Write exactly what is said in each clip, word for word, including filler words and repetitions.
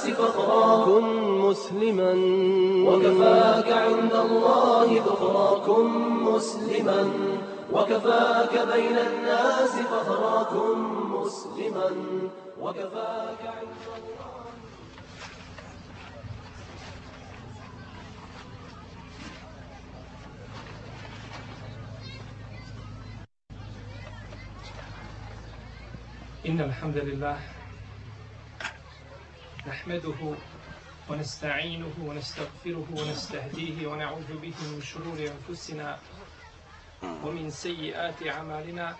الناس فخرا كن مسلما وكفاك عند الله ذخرا كن مسلما وكفاك بين الناس فخرا كن مسلما وكفاك عند الله. إن الحمد لله نحمده ونستعينه ونستغفره ونستهديه ونعوذ به من شرور أنفسنا ومن سيئات أعمالنا.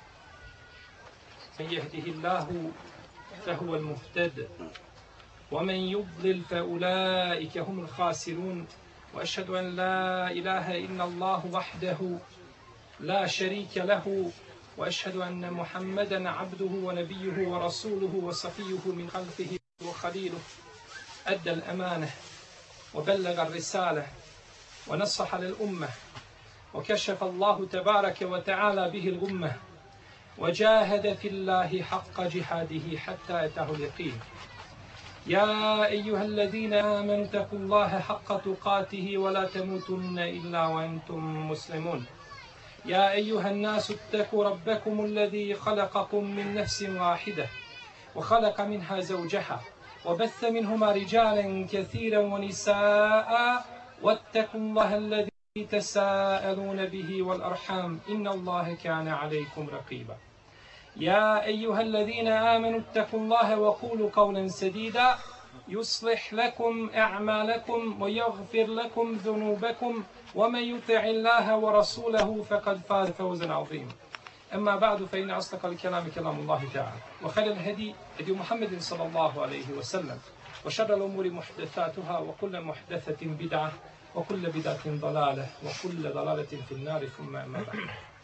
من يهده الله فهو المهتد ومن يضلل فأولئك هم الخاسرون. وأشهد أن لا إله إلا الله وحده لا شريك له وأشهد أن محمدًا عبده ونبيه ورسوله وصفيه من خلقه وخليله. أدى الأمانة وبلغ الرسالة ونصح للأمة وكشف الله تبارك وتعالى به الغمة وجاهد في الله حق جهاده حتى أتاه اليقين. يا أيها الذين آمنوا اتقوا الله حق تقاته ولا تموتن إلا وأنتم مسلمون. يا أيها الناس اتقوا ربكم الذي خلقكم من نفس واحدة وخلق منها زوجها وبث منهما رجالا كثيرا ونساء واتقوا الله الذي تساءلون به والأرحام إن الله كان عليكم رقيبا. يا أيها الذين آمنوا اتقوا الله وقولوا قولا سديدا يصلح لكم أعمالكم ويغفر لكم ذنوبكم ومن يطع الله ورسوله فقد فاز فوزا عظيما. أما بعد فإن أصدق الكلام كلام الله تعالى وخير الهدي هدي محمد صلى الله عليه وسلم وشر الأمور محدثاتها وكل محدثة بدعة وكل بدعة ضلالة وكل ضلالة في النار. ثم أما بعد.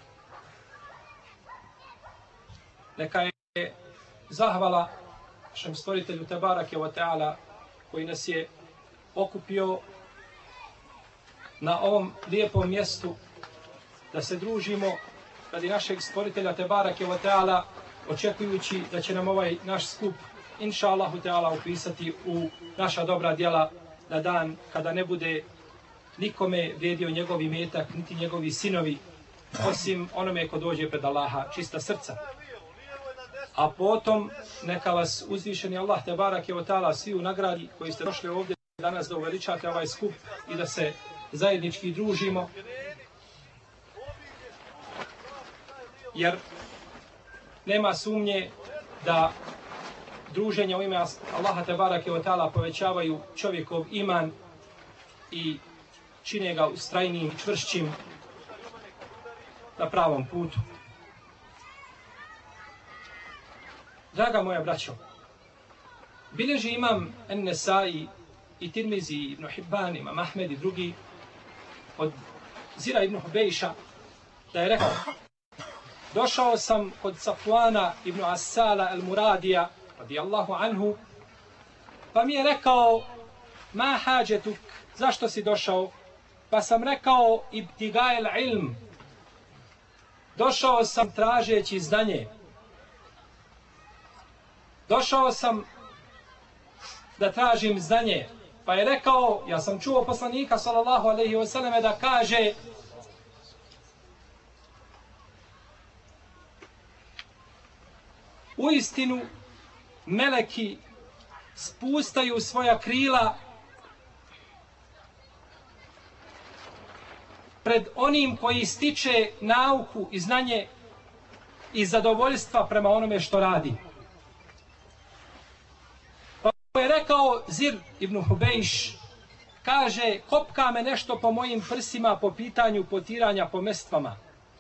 Neka je zahvala našem stvoritelju Tebarake wa Ta'ala koji nas je okupio na ovom lijepom mjestu da se družimo radi našeg stvoritelja Tebarake wa Ta'ala, očekujući da će nam ovaj naš skup inša Allahu Ta'ala upisati u naša dobra djela na dan kada ne bude nikome vrijedio njegov imetak niti njegovi sinovi osim onome ko dođe pred Allaha čista srca. A potom neka vas uzvišeni Allah Tebarake wa Ta'ala svi u nagradi koji ste došli ovdje danas da uveličate ovaj skup i da se zajednički družimo. Jer nema sumnje da druženje u ime Allaha Tebarake wa Ta'ala povećavaju čovjekov iman i čine ga ustrajnijim i čvršćim na pravom putu. Draga moja braćo, bilježi imam En-Nesai i Tirmizi, Ibn Hibban, imam Ahmed i drugi od Zira ibn Hubejša da je rekao: došao sam kod Safvana ibn Asala al-Muradija radijallahu anhu, pa mi je rekao: ma hađetuk, zašto si došao? Pa sam rekao: ibtigael ilm, došao sam tražeći znanje. Došao sam da tražim znanje. Pa je rekao, ja sam čuo poslanika sallallahu alejhi ve selleme da kaže: uistinu meleki spustaju svoja krila pred onim koji stiče nauku i znanje i zadovoljstva prema onome što radi. Pa je rekao Zir ibn Hubejš, kaže: kopka me nešto po mojim prsima po pitanju potiranja po mestvama.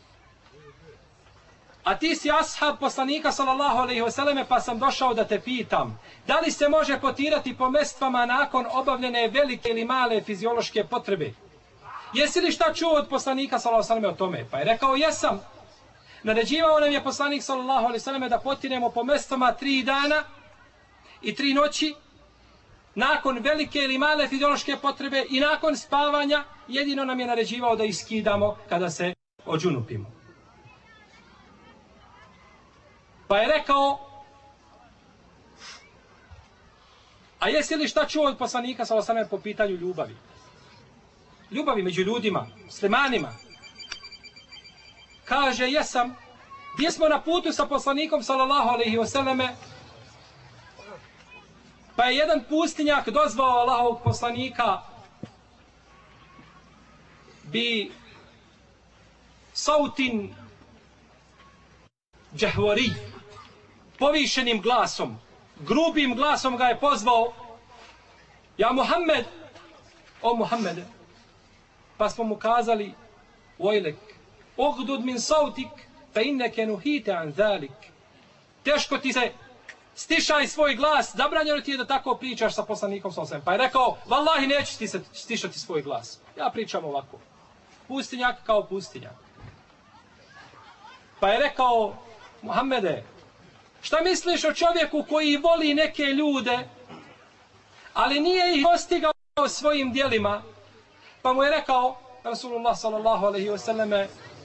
A ti si ashab poslanika sallallahu alejhi ve selleme, pa sam došao da te pitam, da li se može potirati po mestvama nakon obavljene velike ili male fiziološke potrebe? Jesi li šta čuo od poslanika sallallahu alejhi ve selleme o tome? Pa je rekao: jesam. Naređivao nam je poslanik sallallahu alejhi ve selleme da potiremo po mestvama tri dana i tri noći, nakon velike ili male fiziološke potrebe i nakon spavanja. Jedino nam je naređivao da iskidamo kada se odžunupimo. Pa je rekao: A jesi li šta čuo od poslanika sallallahu alejhi ve sellem po pitanju ljubavi? Ljubavi među ljudima, muslimanima. Kaže, jesam, gdje smo na putu sa poslanikom sallallahu alejhi ve selleme, pa je jedan pustinjak dozvao Allahovog poslanika bi sautin džahvari, povišenim glasom, grubim glasom ga je pozvao, ja Muhammed, o Muhammede, pa smo mu kazali, vojlek, ogdud min sautik, pa inneke nuhite an zalik. Teško ti se, stišaj svoj glas, zabranjeno ti je da tako pričaš sa poslanikom sallallahu alejhi ve sellem. Pa je rekao, vallahi neću stišati svoj glas. Ja pričam ovako. Pustinjak kao pustinjak. Pa je rekao, Muhammede, šta misliš o čovjeku koji voli neke ljude, ali nije ih postigao svojim djelima? Pa mu je rekao, Rasulullah sallallahu alejhi ve selleme,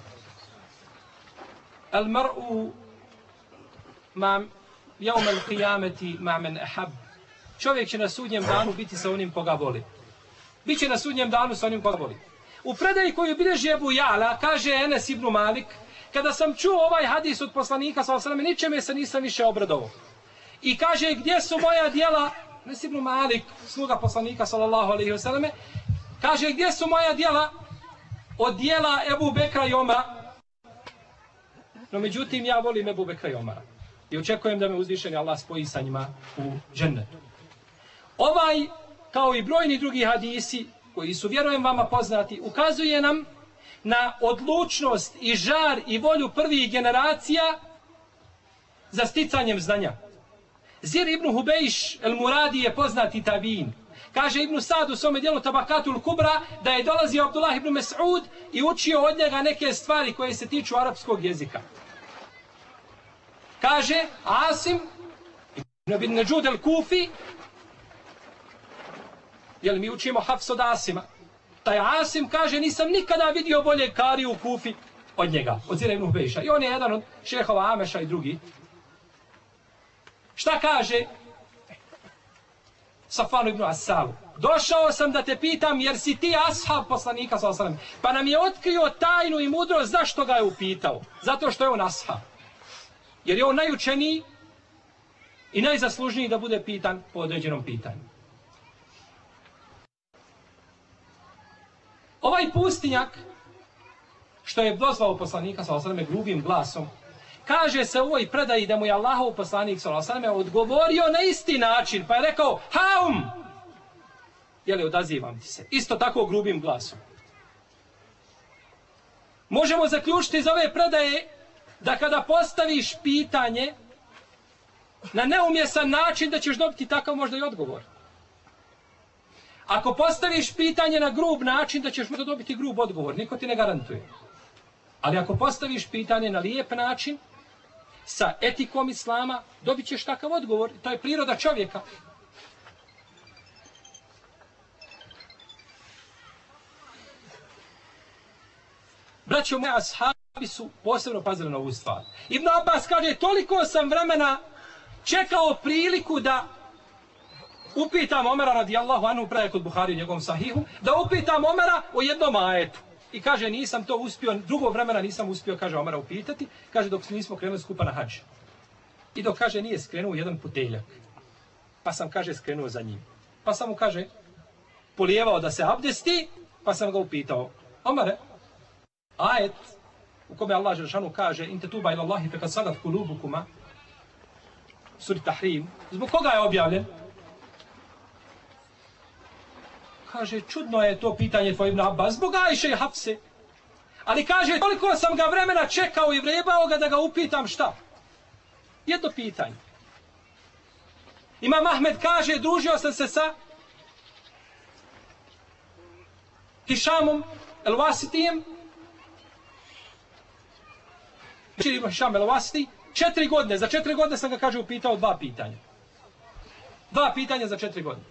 al mar'u ma yawm al-qiyamati ma man ahab. Čovjek će na sudnjem danu biti sa onim koga voli. Biće na sudnjem danu sa onim koga voli. U predaji koju bilježi Ebu Ja'la, kaže Enes ibn Malik, kada sam čuo ovaj hadis od poslanika sallallahu alejhi ve sellem, ničeme se nisam više obradovao. I kaže, gdje su moja djela? Enes ibn Malik, sluga poslanika sallallahu alejhi ve selleme, kaže, gdje su moja djela od djela Ebu Bekra i Omara? No međutim, ja volim Ebu Bekra i Omara. I očekujem da me uzvišeni Allah spoji sa njima u džennetu. Ovaj, kao i brojni drugi hadisi, koji su, vjerujem vama, poznati, ukazuje nam na odlučnost i žar i volju prvih generacija za sticanjem znanja. Zir ibn Hubejš el-Muradi je poznati tabiin. Kaže Ibn Sad u svome dijelu Tabakatul Kubra da je dolazio Abdullah ibn Mas'ud i učio od njega neke stvari koje se tiču arapskog jezika. Kaže Asim ibn Nađud el-Kufi, jer mi učimo Hafs od Asima. Taj Asim kaže, nisam nikada vidio bolje kariju u Kufi od njega, od Zira ibn Hubejša. I on je jedan od šehova Ameša i drugi. Šta kaže Safanu ibn Asalu? Došao sam da te pitam jer si ti ashab poslanika sallallahu alejhi ve sellem. Pa nam je otkrio tajnu i mudrost zašto ga je upitao. Zato što je on ashab. Jer je on najučeniji i najzaslužniji da bude pitan po određenom pitanju. Ovaj pustinjak, što je dozvao poslanika sallallahu alejhi ve sellem grubim glasom, kaže se u ovoj predaji da mu je Allahov poslanik sallallahu alejhi ve sellem odgovorio na isti način, pa je rekao haum, jeli, odazivam ti se, isto tako grubim glasom. Možemo zaključiti iz ove predaje da kada postaviš pitanje na neumjesan način da ćeš dobiti takav možda i odgovor. Ako postaviš pitanje na grub način da ćeš možda dobiti grub odgovor, niko ti ne garantuje. Ali ako postaviš pitanje na lijep način, sa etikom islama, dobit ćeš takav odgovor. To je priroda čovjeka. Braćo moji, ashabi su posebno pazili na ovu stvar. Ibn Abbas kaže, toliko sam vremena čekao priliku da upitam Omera radijallahu anhu, predaje kod Buhari u njegovom sahihu, da upitam Omera o jednom ajetu. I kaže, nisam to uspio, drugog vremena nisam uspio, kaže, Omera upitati, kaže, dok nismo krenuli skupa na hadž. I dok, kaže, nije skrenuo jedan puteljak. Pa sam, kaže, skrenuo za njim. Pa sam mu, kaže, polijevao da se abdesti, pa sam ga upitao, Omere, ajet u kome Allah Želešanu kaže, in tetuba ila Allahi fekad sadat kulubukuma, suri Tahrim, zbog koga je objavljen? Kaže, čudno je to pitanje tvoje Ibn Abbas, zbog Ajše i Hafse. Ali kaže, toliko sam ga vremena čekao i vrebao ga da ga upitam šta? Jedno pitanje. Imam Ahmed kaže, družio sam se sa Hišamom el-Wasitijem, Hišam el-Wasiti, četiri godine, za četiri godine sam ga, kaže, upitao dva pitanja. Dva pitanja za četiri godine.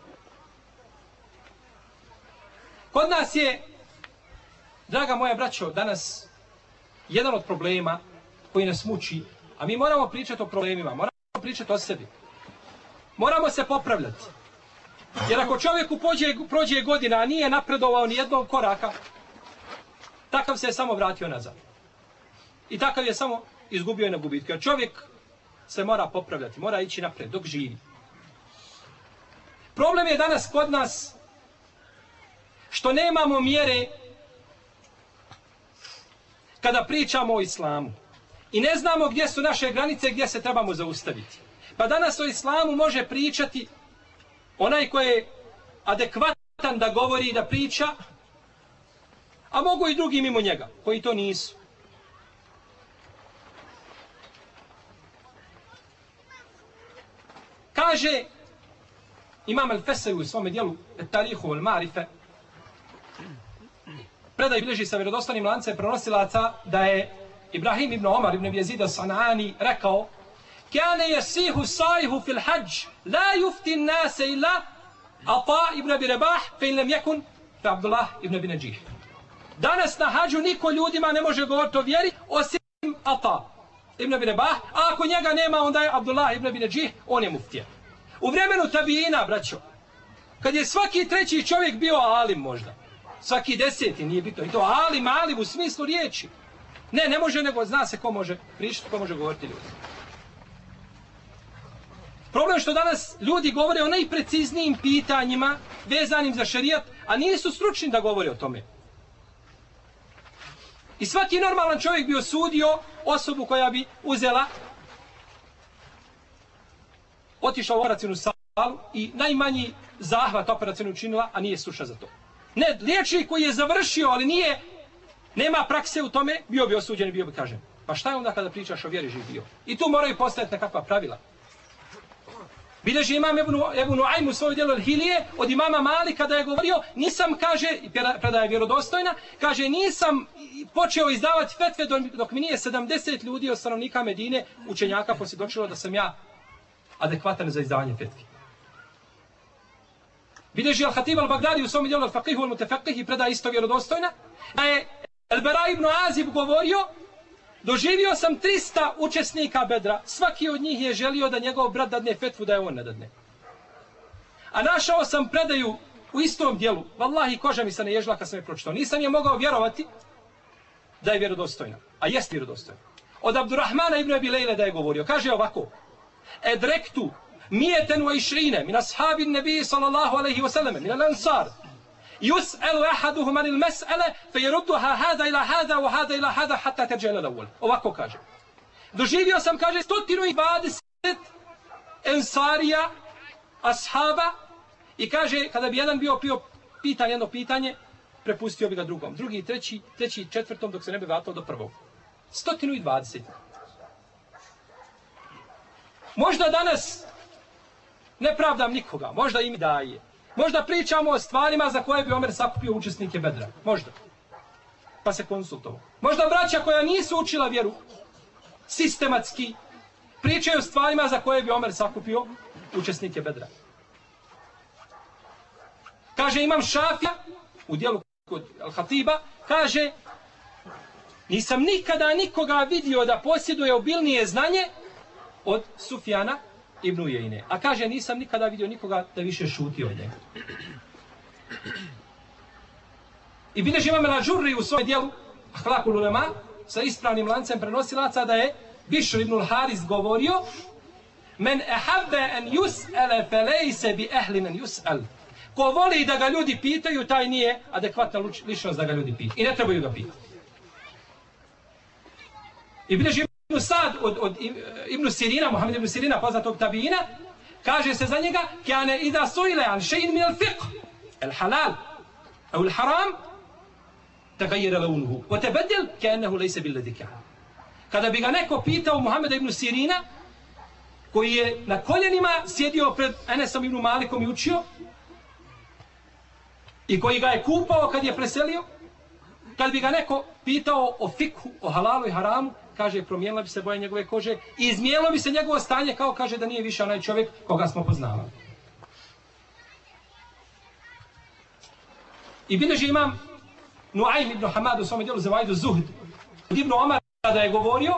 Kod nas je, draga moja braćo, danas jedan od problema koji nas muči, a mi moramo pričati o problemima, moramo pričati o sebi. Moramo se popravljati. Jer ako čovjeku pođe, prođe godina, a nije napredovao ni jednog koraka, takav se je samo vratio nazad. I takav je samo izgubio na gubitku. Jer čovjek se mora popravljati, mora ići napred dok živi. Problem je danas kod nas što nemamo mjere kada pričamo o islamu. I ne znamo gdje su naše granice, gdje se trebamo zaustaviti. Pa danas o islamu može pričati onaj koji je adekvatan da govori i da priča, a mogu i drugi mimo njega, koji to nisu. Kaže Imam al-Fesaj u svome dijelu Tarihu al-Marife, predaj bilježi sa vjerodostojnim lancem prenosilaca da je Ibrahim ibn Omar ibn Jezid as-San'ani rekao: "Kane yasihu saihu fil hajj, la yufti an-nas illa Ata ibn Abi Rabah, fa in lam yakun fa Abdullah ibn Abi Najih." Danas na hadžu niko ljudima ne može govoriti o vjeri osim Ata ibn Abi Rabah, a ako njega nema onda je Abdullah ibn Abi Najih, on je muftija. U vremenu tabijina, braćo, kad je svaki treći čovjek bio alim možda, svaki deseti, nije bitno, i to alim, alim u smislu riječi. Ne, ne može, nego zna se ko može pričati, ko može govoriti ljudi. Problem je što danas ljudi govore o najpreciznijim pitanjima vezanim za šerijat, a nisu stručni da govore o tome. I svaki normalan čovjek bi osudio osobu koja bi uzela, otišla u operacijnu salu i najmanji zahvat operacijnu učinila, a nije stručna za to. Ne, liječnik koji je završio, ali nije, nema prakse u tome, bio bi osuđen i bio bi kažen. Pa šta je onda kada pričaš o vjeri živ bio? I tu moraju postojati nekakva pravila. Bilježi imam Ebu Nuaym u svoju dijelu Al-Hilije od imama Malika da je govorio, nisam, kaže, predaja je vjerodostojna, kaže, nisam počeo izdavati fetve dok mi nije sedamdeset ljudi od stanovnika Medine, učenjaka, posvjedočilo da sam ja adekvatan za izdavanje fetvi. Bilježi Al-Hatib Al-Bagdadi u svom dijelu Al-Faqih Al-Mutafaqih i predaja isto vjerodostojna, da je El-Bara ibn Azib govorio: "Doživio sam trista učesnika Bedra, svaki od njih je želio da njegov brat dadne fetvu, da je on ne dadne. A našao sam predaju u istom dijelu, vallahi koža mi se ne ježila kad sam je pročitao, nisam je mogao vjerovati da je vjerodostojna, a jest vjerodostojna. Od Abdurrahmana ibn Abi Lejle da je govorio, kaže ovako: "Edrektu mijeten wa išrine min ashabi nebiji sallallahu alaihi wa sallam, min al-ansar, يسأل أحدهم عن المسألة فيردها هذا إلى هذا وهذا إلى هذا حتى ترجع إلى الأول." Ovako kaže. Doživio sam, kaže, sto dvadeset ensarija, ashaba, i kaže, kada bi jedan bio pio pitan jedno pitanje, prepustio bi ga drugom. Drugi, treći, treći, četvrtom, dok se ne bi vratilo do prvog. sto dvadeset. Možda danas ne pravdam nikoga, možda im daje. Možda pričamo o stvarima za koje bi Omer sakupio učesnike Bedra. Možda. Pa se konsultovao. Možda braća koja nisu učila vjeru sistematski pričaju o stvarima za koje bi Omer sakupio učesnike Bedra. Kaže Imam Šafija u dijelu kod Al-Hatiba, kaže: "Nisam nikada nikoga vidio da posjeduje obilnije znanje od Sufjana ibn Ujejne." A kaže, nisam nikada vidio nikoga da više šuti od njega. I bilježi Imam Al-Ažurri u svojem dijelu Ahlakul Ulema sa ispravnim lancem prenosilaca da je Bišr ibn al-Haris govorio: "Men ehabbe en yus'ale felejse bi ehlin en yus'al." Ko voli da ga ljudi pitaju, taj nije adekvatna ličnost da ga ljudi pitaju. I ne trebaju ga pitati. I bilježi Ibn Sad od, od Ibn Sirina, Muhammed ibn Sirina, poznatog tabijina, kaže se za njega: "Kane idha suile an še'in min al-fiqh, al-halal, au al-haram, tagajira launuhu, wa tabadil ka'annahu laysa billadhi kana." Kada bi ga neko pitao Muhammeda ibn Sirina, koji je na koljenima sjedio pred Enesom ibn Malikom i učio, i koji ga je kupao kad je preselio, kad bi ga neko pitao o fikhu, o halalu i haramu, kaže, promijenila bi se boja njegove kože i izmijenilo bi se njegovo stanje, kao kaže da nije više onaj čovjek koga smo poznavali. I bilježi Imam Nuaym ibn Hamad u svome dijelu Zavaidu Zuhd od Ibn Omara da je govorio: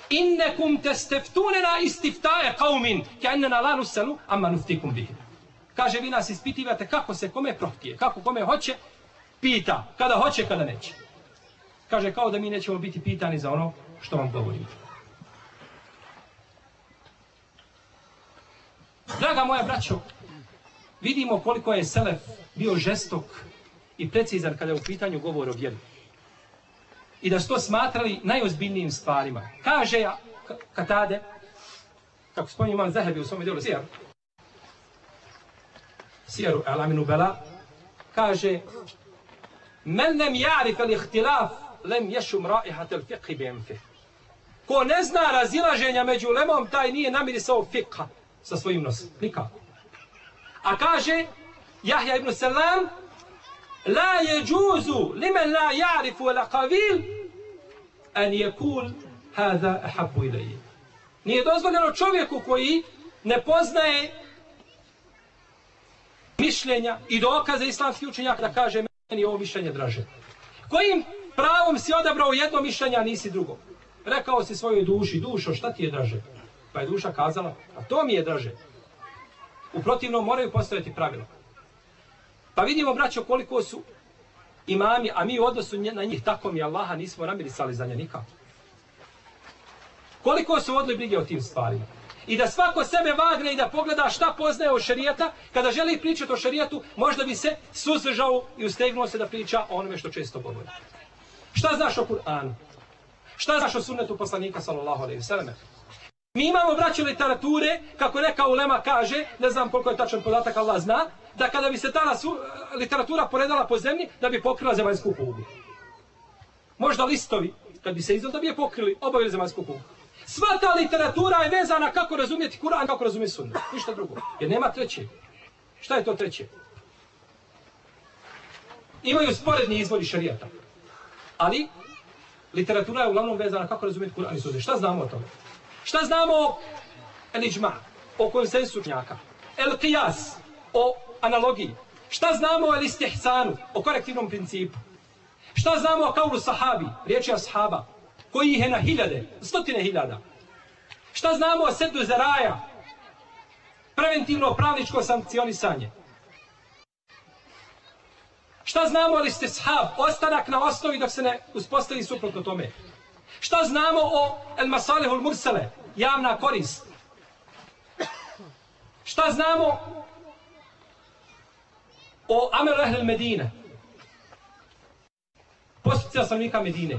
"Innekum testeftunena istiftaje qaumin, ka'annana la nus'alu amma nuftikum bihi." Kaže, vi nas ispitivate kako se kome prohtije, kako kome hoće, pita, kada hoće, kada neće. Kaže, kao da mi nećemo biti pitani za ono što vam govorimo. Draga moja braćo, vidimo koliko je selef bio žestok i precizan kada je u pitanju govor o vjeri. I da su to smatrali najozbiljnijim stvarima. Kaže ja, Katade, kako spominje imam Zahebi u svome djelu Sijaru, Sijaru Alaminu Bela, kaže, men nem jarif al ihtilaf, lem ješum raihat al fiqhi bi'anfih. Ko ne zna razilaženja među lemom, taj nije namirisao fiqha sa svojim nosom. Nikako. A kaže, Jahja ibn Salam, la jeđuzu limen la jarifu ala qavil, an jekul hada ahabbu ilaje. Nije dozvoljeno čovjeku koji ne poznaje mišljenja i dokaze islamskih učenjaka da kaže meni ovo mišljenje draže. Kojim pravom si odabrao jedno mišljenje, a nisi drugo? Rekao si svojoj duši, dušo, šta ti je draže? Pa je duša kazala, a to mi je draže. U protivnom moraju postaviti pravila. Pa vidimo, braćo, koliko su imami, a mi u odnosu na njih, tako mi Allaha, nismo namirisali za nje nikako. Koliko su vodili brige o tim stvarima. I da svako sebe vagne i da pogleda šta poznaje o šerijata, kada želi pričati o šerijatu, možda bi se suzdržao i ustegnuo se da priča o onome što često govori. Šta znaš o Kur'anu? Šta znaš o sunnetu poslanika, sallallahu alejhi ve selleme? Mi imamo, braćo, literature, kako neka ulema kaže, ne znam koliko je tačan podatak, Allah zna, da kada bi se ta literatura poredala po zemlji, da bi pokrila zemaljsku kuglu. Možda listovi, kad bi se izdali, da bi je pokrili, obavili zemaljsku kuglu. Sva ta literatura je vezana kako razumjeti Kur'an, kako razumjeti sunnet. Ništa drugo. Jer nema treće. Šta je to treće? Imaju sporedni izvori šarijata. Ali, literatura je uglavnom vezana kako razumjeti Kur'an i sunnet. Šta znamo o tome? Šta znamo o el-iđma, o konsensu učenjaka? El-qiyas, o analogiji. Šta znamo o el-istihsanu, o korektivnom principu? Šta znamo o kaulu sahabi, riječi ashaba, koji ih je na hiljade, stotine hiljada? Šta znamo o sedu zaraja, preventivno pravničko sankcionisanje? Šta znamo o istishab, ostanak na osnovi dok se ne uspostavi suprotno tome? Šta znamo o el-masalihul mursale, javna korist? Šta znamo o amelu ehlil Medine, postupci stanovnika Medine?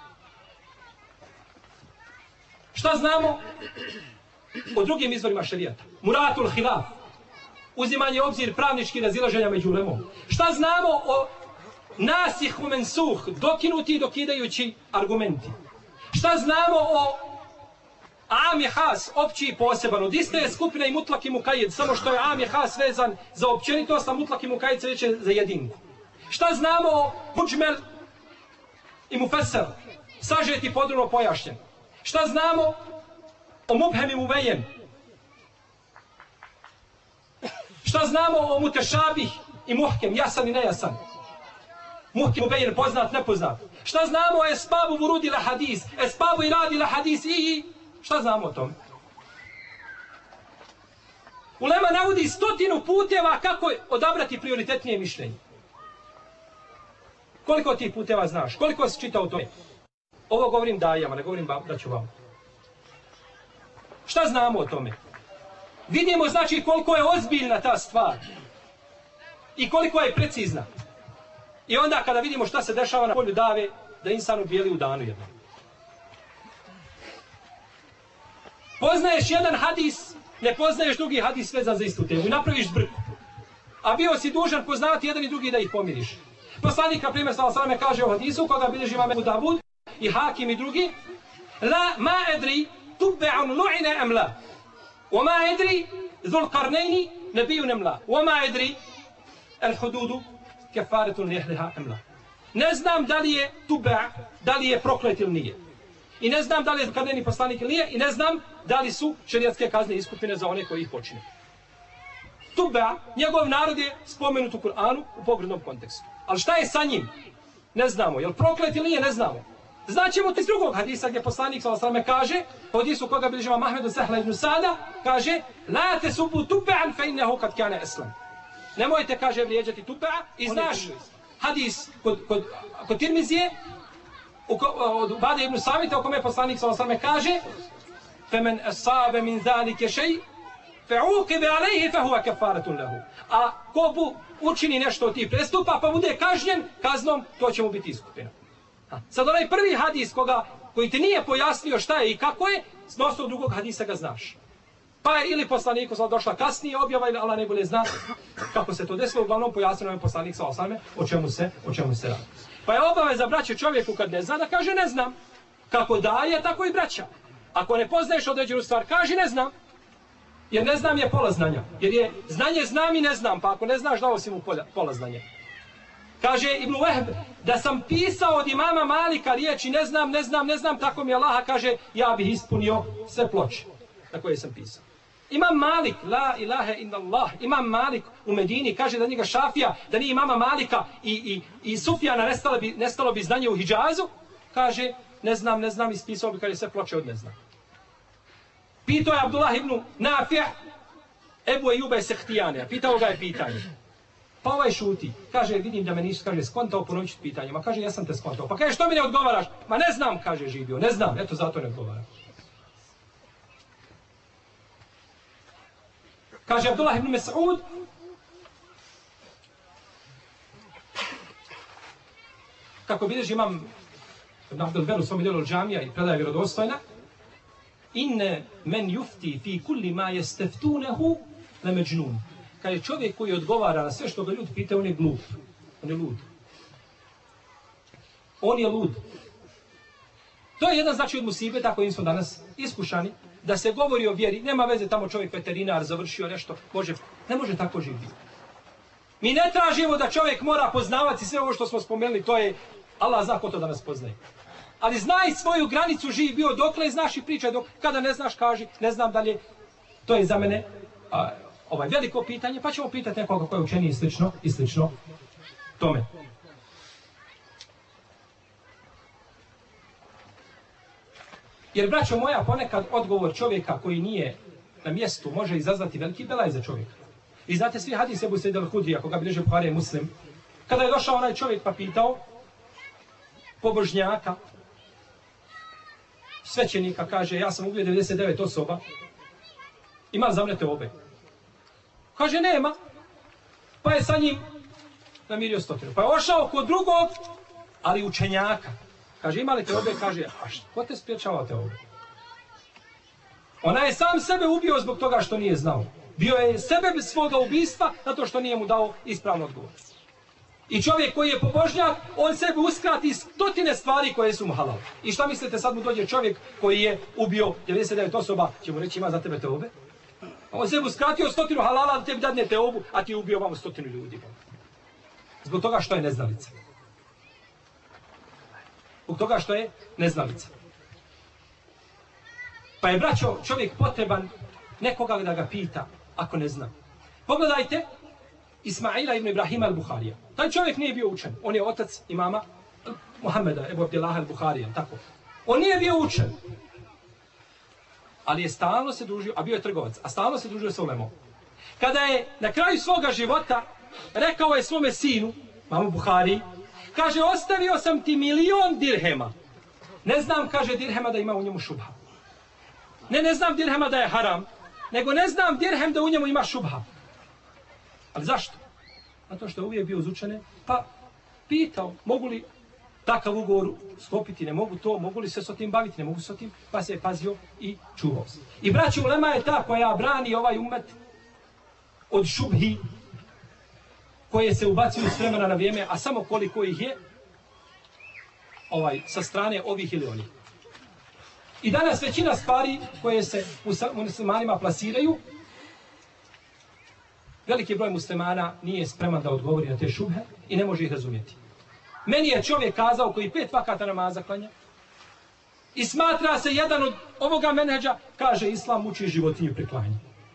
Šta znamo o drugim izvorima šerijata? Muratul hilaf, uzimanje obzir pravnički razilaženja među ulemom. Šta znamo o nasih u mensuh, dokinuti i dokidajući argumenti? Šta znamo o am je has, opći i poseban? Od iste je skupina i mutlak i mukajed, samo što je am je has vezan za općenitost, a mutlak i mukajed se veće za jedinku. Šta znamo o muđmel i mufesser, sažet i podrobno pojašnjen? Šta znamo o mubhem i muvejen? Šta znamo o mutešabih i muhkem, jasan i nejasan? Muhkem, muvejen, poznat, nepoznat. Šta znamo o esbabu vurudi la hadis, esbabu i radi la hadis i, i šta znamo o tom? Ulema navodi stotinu puteva kako odabrati prioritetnije mišljenje. Koliko ti puteva znaš? Koliko si čitao o tome? Ovo govorim dajama, ne govorim da ću vam. Šta znamo o tome? Vidimo, znači, koliko je ozbiljna ta stvar. I koliko je precizna. I onda kada vidimo šta se dešava na polju dave, da insan ubijeli u danu jednom. Poznaješ jedan hadis, ne poznaješ drugi hadis vezan za istu temu i napraviš zbrku. A bio si dužan poznavati jedan i drugi da ih pomiriš. Poslanik, na primjer, sallallahu alejhi ve sellem kaže o hadisu, koga bilježi imam Abu Davud i Hakim i drugi, la ma edri tubbe'un lu'ine em la. Wa ma edri dhul qarnejni nebiju em la. Wa ma edri el hududu kefaretun lihliha em la. Ne znam da li je tubbe', da li je proklet ili nije. I ne znam da li je qarnejni poslanik ili nije. I ne znam da li su šerijatske kazne iskupine za one koji ih počine. Tubbe', njegov narod je spomenut u Kur'anu u pogrednom kontekstu. Ali šta je sa njim? Ne znamo. Je li proklet ili nije? Ne znamo. Znaćemo to iz drugog hadisa gdje poslanik sallallahu alejhi ve sellem kaže, hadisu koga bilježi imam Ahmed od Sehla ibn Sada, kaže: "La tasubu tub'an fa innahu kad kana aslam." Nemojte, kaže, vrijeđati Tubea i znaš hadis kod, kod, kod Tirmizije od Ubade ibn Samita u kome poslanik sallallahu alejhi ve sellem kaže فَمَنْ أَصَابَ مِنْ ذَلِكَ شَيْءٍ فَعُوقِبَ عَلَيْهِ فَهُوَ كَفَارَةٌ لَهُ. A ko bu učini nešto od tih prestupa pa bude kažnjen kaznom, to će mu biti iskupljeno. Sad onaj prvi hadis koga, koji ti nije pojasnio šta je i kako je, s osnovu drugog hadisa ga znaš. Pa je ili poslaniku sad došla kasnije objava, ili Allah najbolje zna kako se to desilo, uglavnom pojasnio je poslanik sallallahu alejhi ve sellem o čemu se, o čemu se radi. Pa je obaveza braće čovjeku kad ne zna da kaže ne znam. Kako daje, tako i braća. Ako ne poznaješ određenu stvar, kaži ne znam. Jer ne znam je pola znanja. Jer je znanje znam i ne znam, pa ako ne znaš dao si mu pola, pola znanja. Kaže Ibn Wahb, da sam pisao od imama Malika riječi ne znam, ne znam, ne znam, tako mi Allah kaže, ja bih ispunio sve ploče na koje sam pisao. Imam Malik, la ilaha illallah, Imam Malik u Medini kaže da njega Šafija, da nije imama Malika i, i, i Sufjana nestalo bi, nestalo bi znanje u Hidžazu, kaže ne znam, ne znam, ispisao bi kaže sve ploče od ne znam. Pitao je Abdullah ibn Nafih, Ebu Ejuba Sehtijane, pitao ga je pitanje. Pa ovaj šuti, kaže vidim da me nisi, kaže skontao, ponovit ću pitanje, ma kaže ja sam te skontao, pa kaže što mi ne odgovaraš, ma ne znam, kaže živio, ne znam, eto zato ne odgovara. Kaže Abdullah ibn Mas'ud, kako bilježi imam Ibn Abdul Ber u svom djelu Džamija i predaje vjerodostojna, inne men jufti fi kulli ma jesteftunehu le međnun. Kaže čovjek koji odgovara na sve što ga ljudi pitaju, on je glup, on je lud. On je lud. To je jedan znači od musibeta kojim smo danas iskušani, da se govori o vjeri, nema veze tamo čovjek veterinar završio nešto, može, ne može tako živjeti. Mi ne tražimo da čovjek mora poznavati sve ovo što smo spomenuli, to je Allah zna ko to da nas poznaje. Ali znaj svoju granicu, živi bio dokle, znaš i pričaj, dok kada ne znaš kaži, ne znam dalje. To je za mene a, ovaj veliko pitanje, pa ćemo pitati nekoga koji je učeniji i slično, i slično tome. Jer, braćo moja, ponekad odgovor čovjeka koji nije na mjestu može izazvati veliki belaj za čovjeka. I znate svi hadis Ebu Sejid al-Hudrija, koga bilježi Buhari i Muslim, kada je došao onaj čovjek pa pitao pobožnjaka, svećenika, kaže, ja sam ubio devedeset devet osoba, ima za mene teobe. Kaže, nema. Pa je sa njim namirio stotinu. Pa je ošao kod drugog, ali učenjaka. Kaže, ima li teobe? Kaže, a što, ko te spriječava teobe? Ona je sam sebe ubio zbog toga što nije znao. Bio je sebe bez svoga ubistva zato što nije mu dao ispravno odgovor. I čovjek koji je pobožnjak, on sebe uskrati stotine stvari koje su mu halal. I šta mislite, sad mu dođe čovjek koji je ubio devedeset devet osoba, će mu reći ima za tebe teobe? On sebe uskratio stotinu halala da tebi dadne teobu, a ti je ubio vamo stotinu ljudi. Zbog toga što je neznalica. Zbog toga što je neznalica. Pa je, braćo, čovjek potreban nekoga da ga pita, ako ne zna. Pogledajte Ismaila ibn Ibrahima al-Buharija. Taj čovjek nije bio učen. On je otac imama Muhammeda, Ebu Abdillaha al-Buharija, tako. On nije bio učen. Ali je stalno se družio, a bio je trgovac, a stalno se družio sa ulemom. Kada je na kraju svoga života rekao je svome sinu, mamu Buhari, kaže, ostavio sam ti milion dirhema. Ne znam, kaže, dirhema da ima u njemu šubha. Ne, ne znam dirhema da je haram, nego ne znam dirhem da u njemu ima šubha. Ali zašto? Zato što je uvijek bio uz učene, pa pitao, mogu li takav ugovor sklopiti, ne mogu to, mogu li se s tim baviti, ne mogu se s tim, pa se je pazio i čuvao se. I braćo, ulema je ta koja brani ovaj umet od šubhi koje se ubacuju s vremena na vrijeme, a samo koliko ih je ovaj, sa strane ovih ili onih. I danas većina stvari koje se muslimanima plasiraju, veliki broj muslimana nije spreman da odgovori na te šubhe i ne može ih razumjeti. Meni je čovjek kazao koji pet vakata namaza klanja i smatra se jedan od ovoga menedža, kaže, islam uči životinju pri klanju.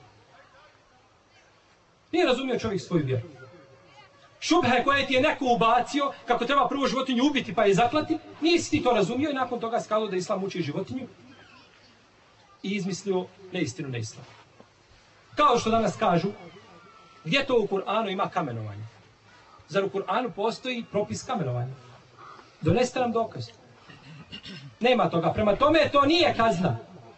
Nije razumio čovjek svoju vjeru. Šubhe koje ti je neko ubacio, kako treba prvo životinju ubiti pa je zaklati, nisi ti to razumio i nakon toga skazao da islam uči životinju i izmislio neistinu na islam. Kao što danas kažu, Gdje to u Kur'anu ima kamenovanje? Zar u Kur'anu postoji propis kamenovanja? Donesite nam dokaz. Nema toga. Prema tome to nije kazna.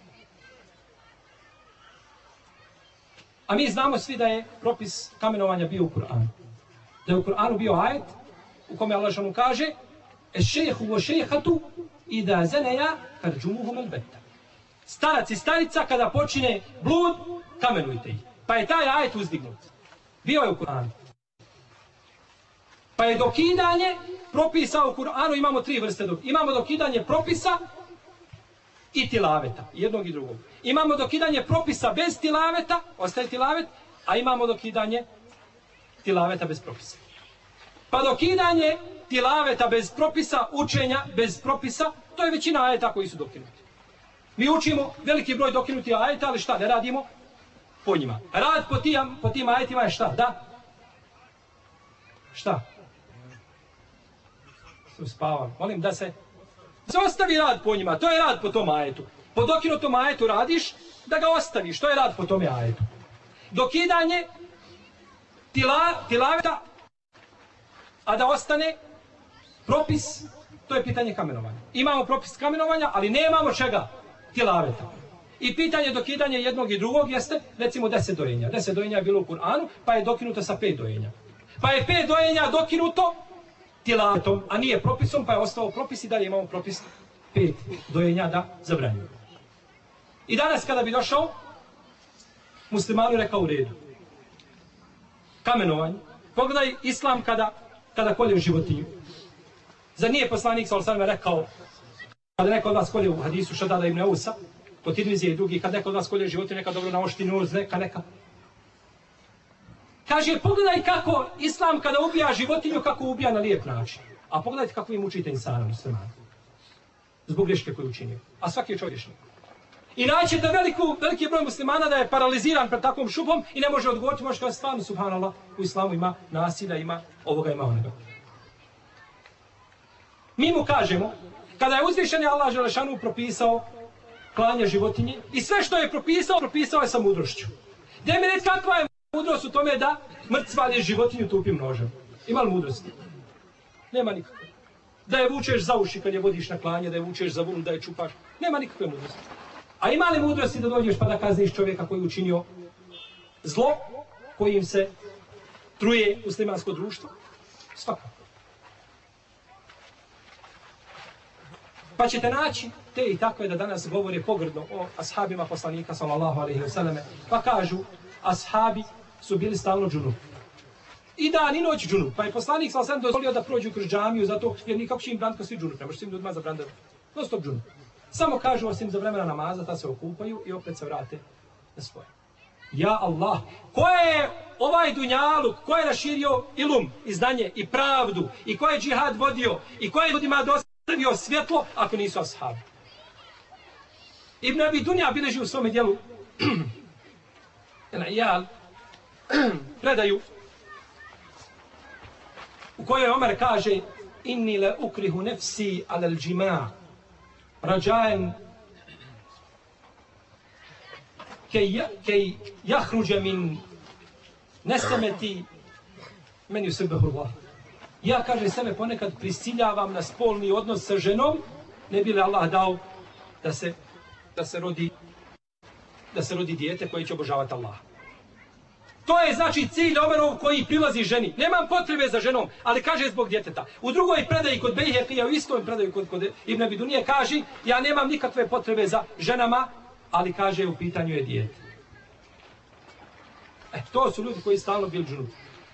A mi znamo svi da je propis kamenovanja bio u Kur'anu. Da je u Kur'anu bio ajet u kome Allah mu kaže Eš-šejhu wa šejhatu idha zaneja farđumuhum al-betta. Starac i starica kada počine blud, kamenujte ih. Pa je taj ajet uzdignut. Bio je u Kur'anu. Pa je dokidanje propisa u Kur'anu, imamo tri vrste. Imamo dokidanje propisa i tilaveta, jednog i drugog. Imamo dokidanje propisa bez tilaveta, ostaje tilavet, a imamo dokidanje tilaveta bez propisa. Pa dokidanje tilaveta bez propisa, učenja bez propisa, to je većina ajeta koji su dokinuti. Mi učimo veliki broj dokinuti ajeta, ali šta, ne radimo po njima. Rad po tim, po tim ajetima je šta, da? Šta? Spavam. Molim da se se ostavi rad po njima, to je rad po tom ajetu. Po dokinutom ajetu radiš, da ga ostaviš, to je rad po tome ajetu. Dokidanje tila, tilaveta, a da ostane propis, to je pitanje kamenovanja. Imamo propis kamenovanja, ali nemamo čega? Tilaveta. I pitanje dokidanja jednog i drugog jeste, recimo, deset dojenja. Deset dojenja je bilo u Kur'anu, pa je dokinuto sa pet dojenja. Pa je pet dojenja dokinuto tilavetom, a nije propisom, pa je ostao propis i dalje imamo propis pet dojenja da zabranjuju. I danas kada bi došao, muslimanu rekao u redu. Kamenovanje. Pogledaj islam kada, kada kolje životinju. Zar nije poslanik sallallahu alejhi ve sellem rekao, kada neko od vas kolje u hadisu Šadada ibn Ausa, kod Tirmizije i drugi, kada neko od vas kolje životinju, neka dobro naoštri nos, neka, neka. Kaže, pogledaj kako islam kada ubija životinju, kako ubija na lijep način. A pogledajte kako vi mučite insana muslimana. Zbog greške koju učinio. A svaki je čovjek grešnik. I naćete veliku, veliki broj muslimana da je paraliziran pred takvom šubom i ne može odgovoriti, može kao stvarno, subhanallah, u islamu ima nasilja, ima ovoga, ima onoga. Mi mu kažemo, kada je uzvišeni Allah Želešanu propisao klanje životinje i sve što je propisao, propisao je sa mudrošću. Gdje mi reći kakva je mudrost u tome da mrcvalje životinju tupim nožem? Ima li mudrosti? Nema nikakve. Da je vučeš za uši kad je vodiš na klanje, da je vučeš za vunu, da je čupaš. Nema nikakve mudrosti. A ima li mudrosti da dođeš pa da kazniš čovjeka koji je učinio zlo, kojim se truje muslimansko društvo? Svakako. Pa ćete naći te i takve da danas govore pogrdno o ashabima poslanika sallallahu alejhi ve selleme, pa kažu ashabi su bili stalno džunup. I dan i noć džunup. Pa je poslanik sallallahu alejhi ve sellem dozvolio da prođu kroz džamiju zato jer nikako će im braniti svi džunup. Ne može svim ljudima zabraniti. Non stop džunup. Samo kažu osim za vremena namaza, ta se okupaju i opet se vrate na svoje. Ja Allah, ko je ovaj dunjaluk, ko je raširio ilum i znanje i pravdu i ko je džihad vodio i ko je ljudima dostavio svjetlo ako nisu ashabi. Ibn Abi Dunja bileži u svome dijelu jel, predaju u kojoj Omer kaže inni le ukrihu nefsi ala al-đima' rađajem kej jahruđe min nesemeti meni usrbehu Allah. Ja, kaže, sebe ponekad prisiljavam na spolni odnos sa ženom, ne bi li Allah dao da se, da se rodi da se rodi dijete koje će obožavati Allaha. To je znači cilj Omerov koji prilazi ženi. Nemam potrebe za ženom, ali kaže zbog djeteta. U drugoj predaji kod Bejhekija, u istoj predaji kod, kod Ibn Abi Dunije kaže ja nemam nikakve potrebe za ženama, ali kaže u pitanju je dijete. E, to su ljudi koji stalno bili džunuti.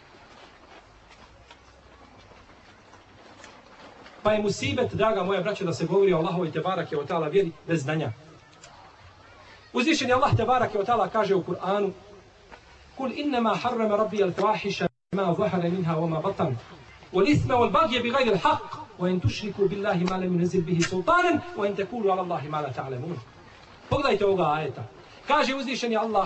Pa je musibet, draga moja braća, da se govori o Allahovoj tebarake o ta'ala vjeri bez znanja. Uzvišeni Allah tebarake o ta'ala kaže u Kur'anu قل إنما حرم ربي الفواحش ما ظهر منها وما بطن والإثم والبغي بغير الحق وإن تشركوا بالله ما لم ينزل به سلطانا وإن تقولوا على الله ما لا تعلمون. Pogledajte ovoga ajeta. Kaže uzvišeni Allah,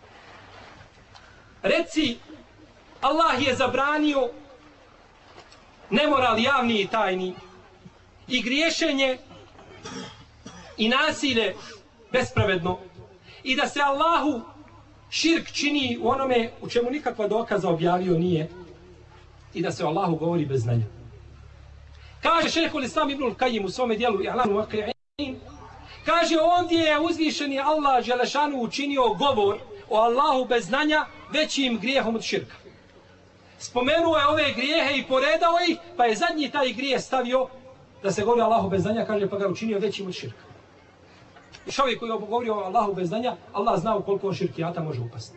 reci, Allah je zabranio nemoral javni i tajni i griješenje i nasilje bespravedno i da se Allahu širk čini u onome u čemu nikakva dokaza objavio nije i da se o Allahu govori bez znanja. Kaže šejhul Islam Ibnul Kajim u svome dijelu I'lamul Muwaqqi'in, kaže ondje je uzvišeni Allah dželešanu učinio govor o Allahu bez znanja većim grijehom od širka. Spomenuo je ove grijehe i poredao ih, pa je zadnji taj grijeh stavio da se govori o Allahu bez znanja, kaže, pa ga učinio većim od širka. I čovjek koji govori o Allahu bez znanja, Allah zna u koliko on širkijata može upasti.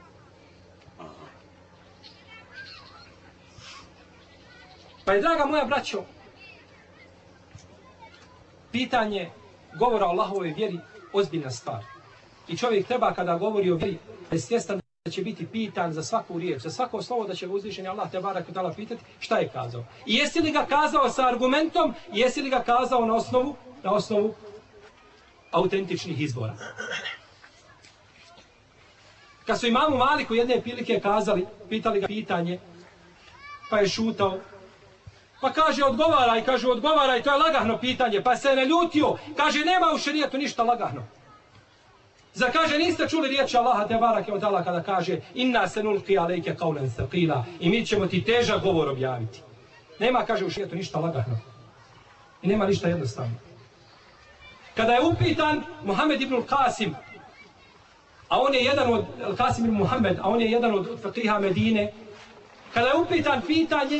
Pa je, draga moja braćo, pitanje govora o Allahovoj vjeri ozbiljna stvar. I čovjek treba kada govori o vjeri, je svjestan da će biti pitan za svaku riječ, za svako slovo da će ga uzvišeni Allah te barek ve taala pitati šta je kazao. I jesi li ga kazao sa argumentom, jesi li ga kazao na osnovu, na osnovu autentičnih izbora. Kad su imamu Maliku jedne prilike kazali, pitali ga pitanje, pa je šutao, pa kaže odgovaraj, kaže odgovaraj, to je lagahno pitanje, pa se je naljutio, kaže nema u šerijetu ništa lagahno. Zar kaže niste čuli riječi Allaha te bareke ve taala kada kaže inna sanulqi alayka qawlan thaqila i mi ćemo ti težak govor objaviti. Nema, kaže, u šerijetu ništa lagahno. I nema ništa jednostavno. Kada je upitan Muhammed ibn Qasim, a on je jedan od Qasim ibn Muhammed, a on je jedan od faqiha Medine, kada je upitan pitanje,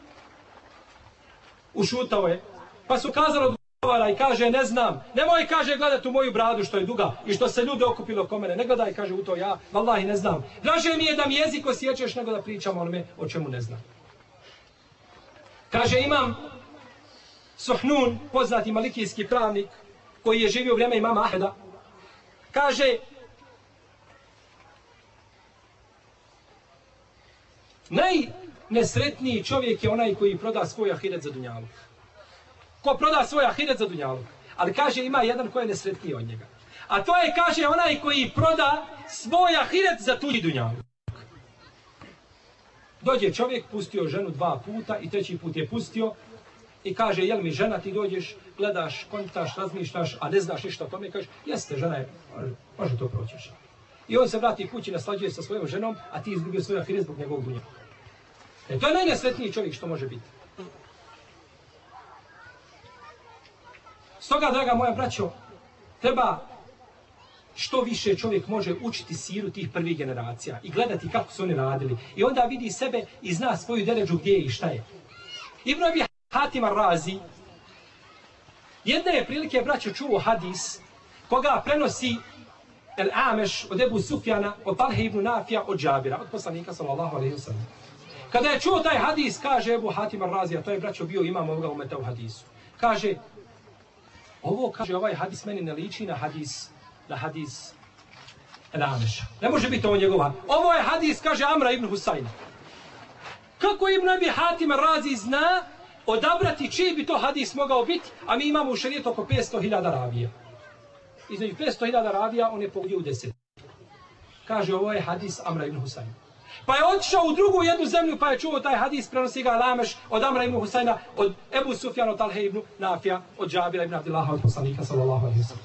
ušutao je, pa su kazali odgovara i kaže ne znam, nemoj, kaže, gledati u moju bradu što je duga i što se ljudi okupilo oko mene, ne gledaj, kaže, u to ja, vallahi ne znam. Draže mi je da mi jezik osjećaš nego da pričam o onome o čemu ne znam. Kaže imam Suhnun, poznati malikijski pravnik, koji je živio u vrijeme imama Ahmeda, kaže najnesretniji čovjek je onaj koji proda svoj ahiret za dunjaluk. Ko proda svoj ahiret za dunjaluk. Ali kaže ima jedan koji je nesretniji od njega. A to je, kaže, onaj koji proda svoj ahiret za tuđi dunjaluk. Dođe čovjek, pustio ženu dva puta i treći put je pustio i kaže, jel mi žena, ti dođeš, gledaš, kontaš, razmišljaš, a ne znaš ništa o tome, kaže, jeste, žena je, može to proćeš. I on se vrati kući, naslađuje sa svojom ženom, a ti izgubio svoj ahiret zbog njegovog dunjaluka. E, to je najnesretniji čovjek što može biti. Stoga, draga moja braćo, treba što više čovjek može učiti siru tih prvih generacija i gledati kako su oni radili. I onda vidi sebe i zna svoju deređu gdje je i šta je. Ibn Abi Hatim ar-Razi jedne je prilike, braćo, čuo hadis koga prenosi El Ameš od Ebu Sufjana, od Talhe ibn Nafija, od Džabira, od poslanika sallallahu alejhi ve sellem. Kada je čuo taj hadis, kaže Ebu Hatim ar-Razi, a to je, braćo, bio imam ovoga umeta u hadisu. Kaže, ovo, kaže, ovaj hadis meni ne liči na hadis, na hadis El Ameša. Ne može biti ovo njegova. Ovo je hadis, kaže, Amra ibn Husajna. Kako Ibn Abi Hatim ar-Razi zna odabrati čiji bi to hadis mogao biti, a mi imamo u šerijetu oko petsto hiljada ravija. Između petsto hiljada ravija on je pogodio u deset. Kaže, ovo je hadis Amra ibn Husajna. Pa je otišao u drugu jednu zemlju, pa je čuo taj hadis, prenosi ga Lameš od Amra ibn Husajna, od Ebu Sufjana, od Talhe ibn Nafija, od Džabira ibn Abdillaha, od poslanika sallallahu alejhi ve sellem.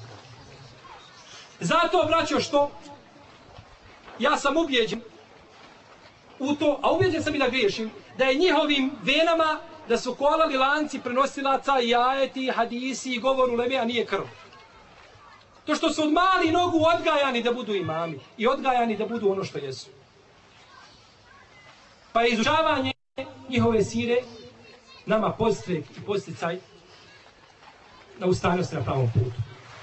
Zato, braćo, što ja sam ubijeđen u to, a ubijeđen sam i da griješim, da je njihovim venama da su kolali lanci prenosilaca i ajeti, hadisi i govor uleme, a nije krv. To što su od mali nogu odgajani da budu imami i odgajani da budu ono što jesu. Pa je izučavanje njihove sire nama podstrek i posticaj na ustrajnosti na pravom putu.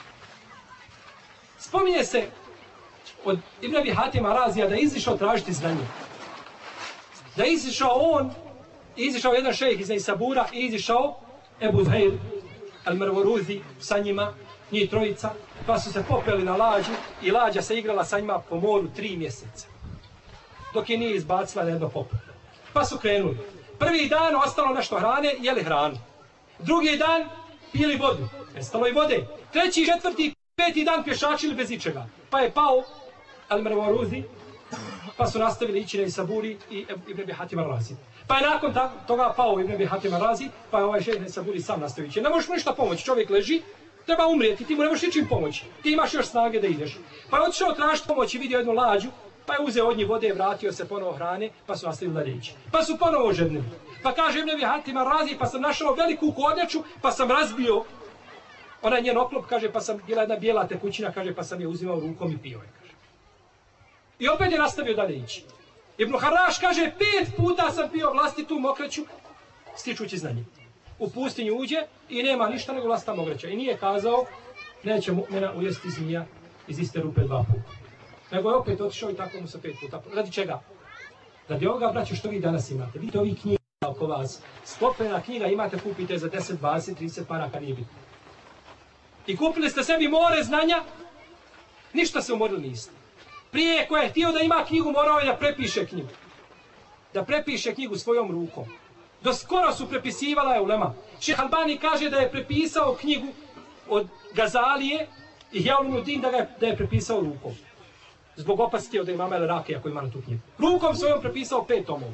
Spominje se od Ibn Abi Hatima ar-Razija da je izišao tražiti znanje. Da je izišao on, izišao jedan šejh iz Neisabura i izišao Ebu Zuhejr al-Marwaruzi sa njima, njih trojica, pa su se popeli na lađu i lađa se igrala sa njima po moru tri mjeseca. Dok je nije izbacila na jedno popelo. Pa su krenuli. Prvi dan ostalo nešto hrane, jeli hranu. Drugi dan pili vodu, nestalo i vode. Treći, četvrti, peti dan pješačili bez ičega. Pa je pao al-Marwaruzi, pa su nastavili ići na Neisaburi i Ibn Abi Hatim ar-Razi. Pa je nakon toga pao Ibn Abi Hatim ar-Razi, pa je ovaj šejh Neisaburi sam nastavio ići. Ne možeš mu ništa pomoći, čovjek leži, treba umrijeti, ti mu ne možeš ničim pomoći. Ti imaš još snage da ideš. Pa je otišao tražiti pomoć i vidio jednu lađu Pa je uzeo od njih vode, vratio se ponovo hrane, pa su nastavili da reći. Pa su ponovo žednili. Pa kaže Ibn Abi Hatima razi, pa sam našao veliku kornjaču, pa sam razbio onaj njen oklop, kaže, pa sam bila jedna bijela tekućina, kaže, pa sam je uzimao rukom i pio je, kaže. I opet je nastavio dalje ići. Ibn Haraš kaže, pet puta sam pio vlastitu mokraću, stičući znanje. U pustinju uđe i nema ništa nego vlastita mokraća. I nije kazao, neće mu'mina ujesti zmija iz iste rupe dva puta. Nego je opet otišao i tako mu se pet puta. Radi čega? Radi ovoga, braću, što vi danas imate. Vidite ovih knjiga oko vas. Sklopljena knjiga imate, kupite za deset, dvadeset, trideset maraka, nije bitno. I kupili ste sebi more znanja, ništa se umorili niste. Prije ko je htio da ima knjigu, morao je da prepiše knjigu. Da prepiše knjigu svojom rukom. Do skoro su prepisivala je ulema. Šejh Albani kaže da je prepisao knjigu od Gazalije i Javlunudin da, da je prepisao rukom. Zbog opaske od imama El Rakija koji ima na tu knjigu. Rukom svojom prepisao pet tomova.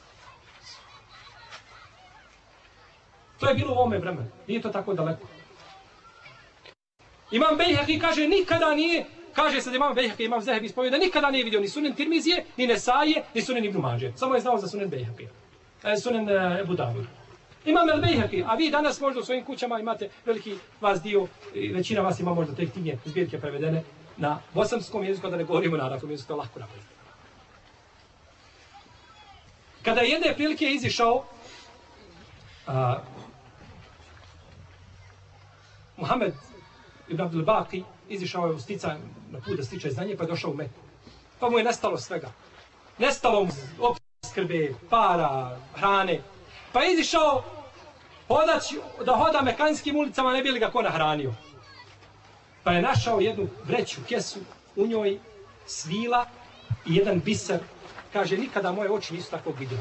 To je bilo u ovome vremenu. Nije to tako daleko. Imam Bejheki kaže nikada nije, kaže se da imam Bejheki, imam Zehebi ispovio da nikada nije vidio ni Sunen Tirmizije, ni Nesaije, ni Sunen Ibn Mađe. Samo je znao za Sunen Bejheki. E, Sunen e, Ebu Davud. Imam El Bejheki, a vi danas možda u svojim kućama imate veliki vas dio, i većina vas ima možda te knjige, zbirke prevedene na bosanskom jeziku, da ne govorimo na arapskom jeziku, to lako napraviti. Kada je jedne prilike izišao a, Muhammed Ibn Abdul Baqi, izišao je u stica, na put da stiče znanje, pa je došao u Meku. Pa mu je nestalo svega. Nestalo mu opskrbe, para, hrane. Pa je izišao hodać, da hoda mekanskim ulicama, ne bi li ga ko nahranio. Pa je našao jednu vreću, kesu, u njoj svila i jedan biser. Kaže, nikada moje oči nisu tako vidjeli.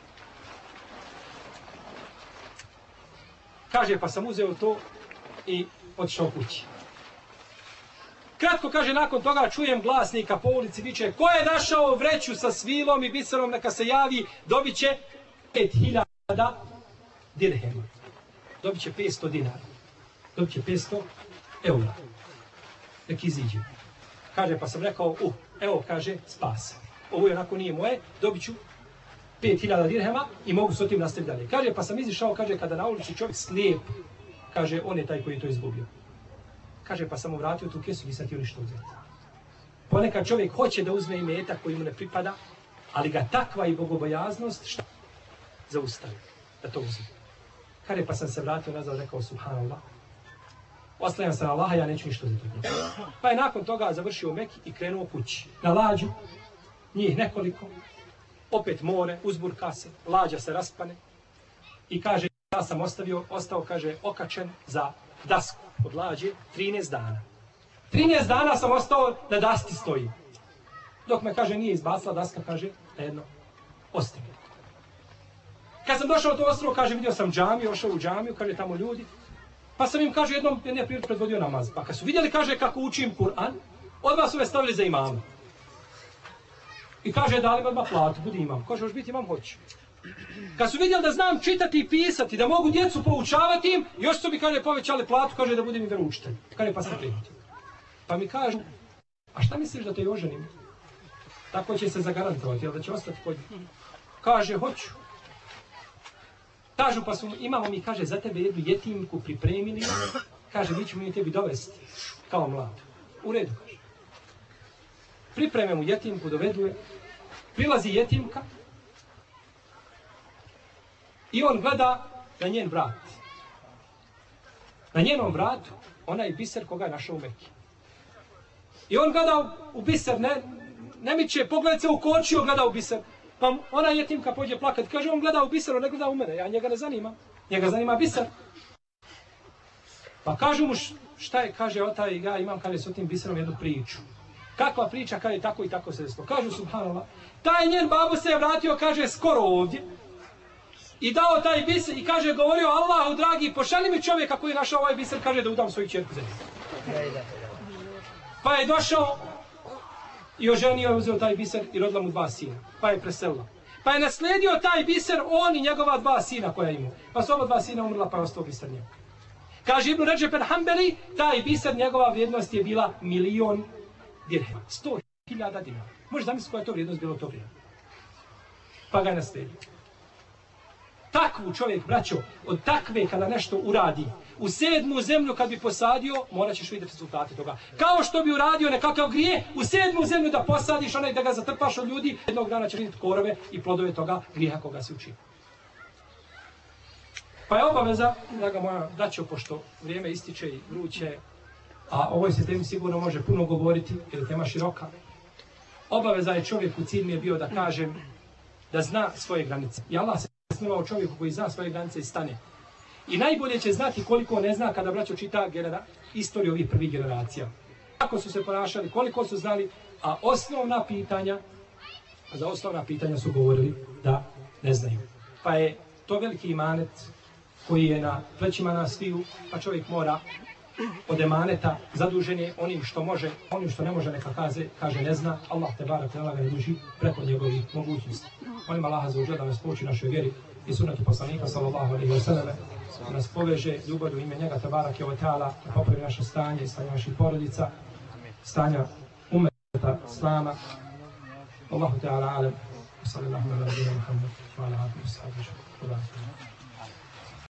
Kaže, pa sam uzeo to i otišao kući. Kratko kaže, nakon toga čujem glasnika po ulici, viče, ko je našao vreću sa svilom i biserom, neka se javi, dobit će pet hiljada dirhema. Dobit će petsto dinara. Dobit će petsto eura. Nek iziđe. Kaže, pa sam rekao, uh, evo, kaže, spas. Ovo je onako nije moje, dobit ću pet hiljada dirhema i mogu s otim nastaviti dalje. Kaže, pa sam izišao, kaže, kada na ulici čovjek slijep, kaže, on je taj koji je to izgubio. Kaže, pa sam mu vratio tu kesu, nisam htio ništa uzeti. Ponekad čovjek hoće da uzme imetak koji mu ne pripada, ali ga takva i bogobojaznost šta zaustavi da to uzme. Kaže, pa sam se vratio nazad, rekao, subhanallah, oslanjam se na Allaha, ja neću ništa uzeti. Pa je nakon toga završio u Meki i krenuo kući. Na lađu, njih nekoliko, opet more, uzburka se, lađa se raspane i kaže, ja sam ostavio, ostao, kaže, okačen za dasku od lađe trinaest dana. trinaest dana sam ostao na daski stoji. Dok me, kaže, nije izbacila daska, kaže, na jedno ostrvo. Kad sam došao u to ostrvo, kaže, vidio sam džamiju, ošao u džamiju, kaže, tamo ljudi. Pa sam im, kaže, jednom jedne prilike predvodio namaz. Pa kad su vidjeli, kaže, kako učim Kur'an, odmah su me stavili za imama. I kaže, dali mi odmah platu, budi imam. Kaže, hoš biti imam, hoću. Kad su vidjeli da znam čitati i pisati, da mogu djecu poučavati im, još su mi, kaže, povećali platu, kaže, da budem i veroučitelj. Kaže, pa sam prihvatio. Pa mi kažu, a šta misliš da te i oženim? Tako će se zagarantovati, jel da će ostati kod njih? Kaže, hoću. Kažu, pa su, imamo mi, kaže, za tebe jednu jetimku pripremili, kaže, mi ćemo mi tebi dovesti, kao mlad. U redu, kaže. Pripreme mu jetimku, dovedu je, prilazi jetimka, i on gleda na njen vrat. Na njenom vratu, onaj biser koga je našao u Meki. I on gleda u biser, ne, ne miće, pogled se ukočio, gleda u biser. Pa ona jetimka pođe plakati, kaže, on gleda u biser, on ne gleda u mene, ja njega ne zanima. Njega zanima biser. Pa kažu mu, šta je, kaže, otaj, ja imam, kaže, s tim biserom jednu priču. Kakva priča, kaže, tako i tako se desilo. Kažu, subhanallah, taj njen babu se je vratio, kaže, skoro ovdje. I dao taj biser i kaže, govorio, Allahu dragi, pošalji mi čovjeka koji je našao ovaj biser, kaže, da udam svoju čerku za njega. Pa je došao i oženio je, uzeo taj biser i rodila mu dva sina. Pa je preselila. Pa je naslijedio taj biser on i njegova dva sina koja imao. Pa su ova dva sina umrla, pa je ostao biser njega. Kaže Ibn Redžep el-Hambeli, taj biser, njegova vrijednost je bila milion dirhema. Sto hiljada dinara. Možeš zamisliti koja je to vrijednost bilo to vrijeme. Pa ga je naslijedio. Takvu čovjek, braćo, od takve kada nešto uradi, u sedmu zemlju kad bi posadio, morat ćeš vidjeti rezultate toga. Kao što bi uradio nekakav grije, u sedmu zemlju da posadiš, onaj da ga zatrpaš od ljudi, jednog dana ćeš vidjeti korove i plodove toga grijeha koga si učio. Pa je obaveza, draga moja, braćo, pošto vrijeme ističe i vruće, a ovoj se temi sigurno može puno govoriti, jer je tema široka. Obaveza je čovjeku, cilj mi je bio da kažem, da zna svoje granice. I Allah se snimao čovjeku koji zna svoje granice i stane. I najbolje će znati koliko ne zna kada braćo čita genera, istoriju ovih prvih generacija. Kako su se ponašali, koliko su znali, a osnovna pitanja, za osnovna pitanja su govorili da ne znaju. Pa je to veliki imanet koji je na plećima nas sviju, pa čovjek mora od emaneta zadužen je onim što može, onim što ne može neka kaže, kaže ne zna. Allah te barak te ga ne duži preko njegovih mogućnosti. Molim Allaha za uđer da nas pouči našoj vjeri i sunnetu poslanika sallallahu alejhi ve selleme, da nas poveže ljubavlju ime njega te barak je ta'ala, da popravi naše stanje i stanje naših porodica, stanja umeta, islama. Allahu ta'ala alem, sallallahu alejhi ve sellem, Muhammed, wa ala alihi wa sahbihi.